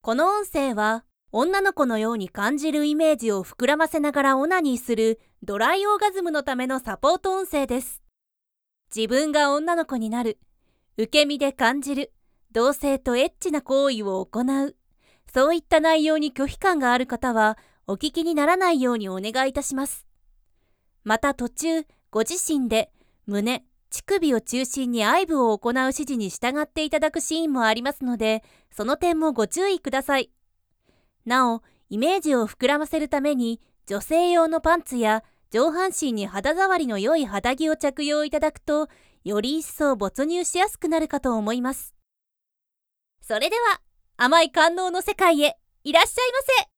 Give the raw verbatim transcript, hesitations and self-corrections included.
この音声は女の子のように感じるイメージを膨らませながらオナニーするドライオーガズムのためのサポート音声です。自分が女の子になる、受け身で感じる、同性とエッチな行為を行う、そういった内容に拒否感がある方はお聞きにならないようにお願いいたします。また途中、ご自身で胸、乳首を中心に愛撫を行う指示に従っていただくシーンもありますので、その点もご注意ください。なお、イメージを膨らませるために女性用のパンツや上半身に肌触りの良い肌着を着用いただくと、より一層没入しやすくなるかと思います。それでは、甘い官能の世界へいらっしゃいませ。